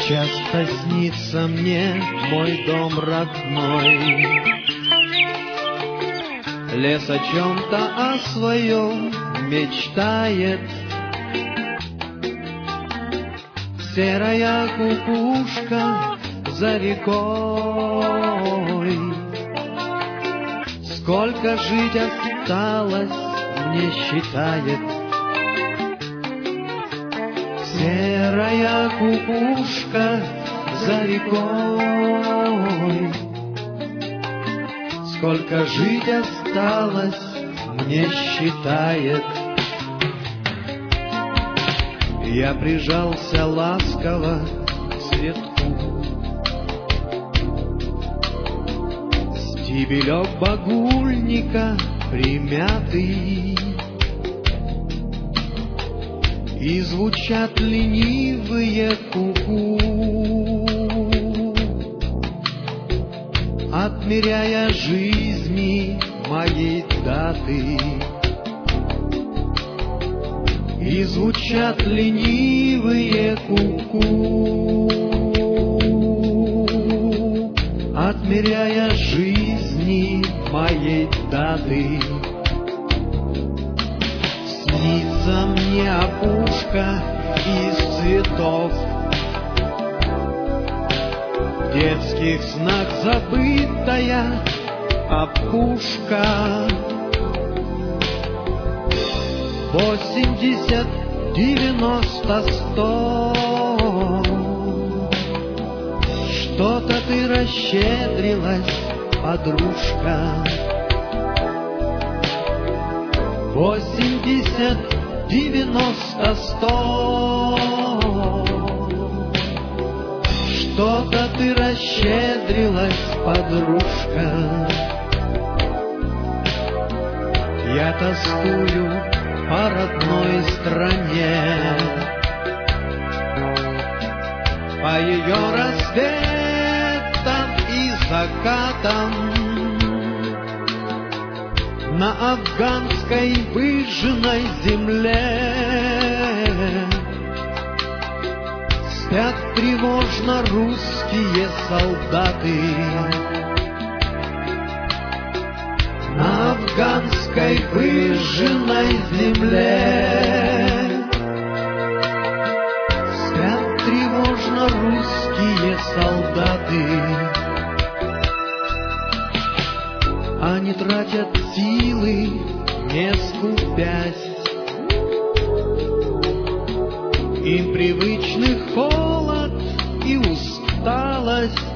Часто снится мне мой дом родной. Лес о чем-то о своем мечтает. Серая кукушка за рекой. Сколько жить осталось, мне считает. Серая кукушка за рекой. Сколько жить осталось, мне считает. Я прижался ласково к цветку. Стебелек багульника примятый. И звучат ленивые ку-ку, отмеряя жизни моей даты. И звучат ленивые ку-ку, отмеряя жизни моей даты. Снится мне опушка из цветов, в детских снах забытая опушка. 80, 90, 100. Что-то ты расщедрилась, подружка. 80, 90, 100. Что-то ты расщедрилась, подружка. Я тоскую по родной стране, по ее рассветам и закатам. На афганской выжженной земле спят тревожно русские солдаты. На афганской выжженной земле спят тревожно русские солдаты. Они тратят силы, не скупясь. Им привычны холод и усталость.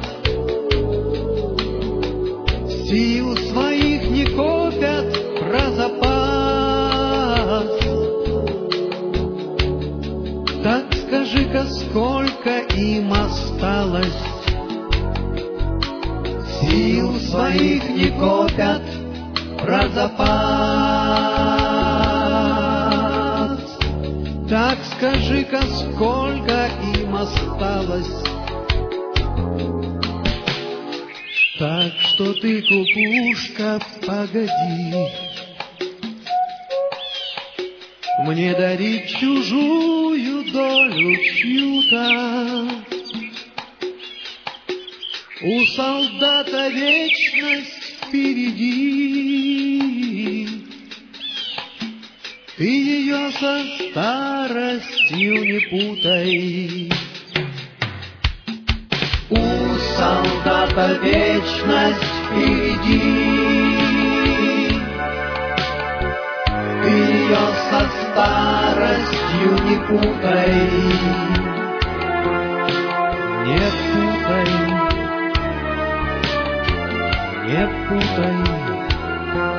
Сил своих не копят про запас. Так скажи-ка, сколько им осталось? Сил своих не копят про запас. Так скажи-ка, сколько им осталось? Так что ты, кукушка, погоди мне дарить чужую долю чью-то. У солдата вечность впереди, ты ее со старостью не путай. У солдата вечность впереди, ты ее со старостью не путай. Не путай, не путай.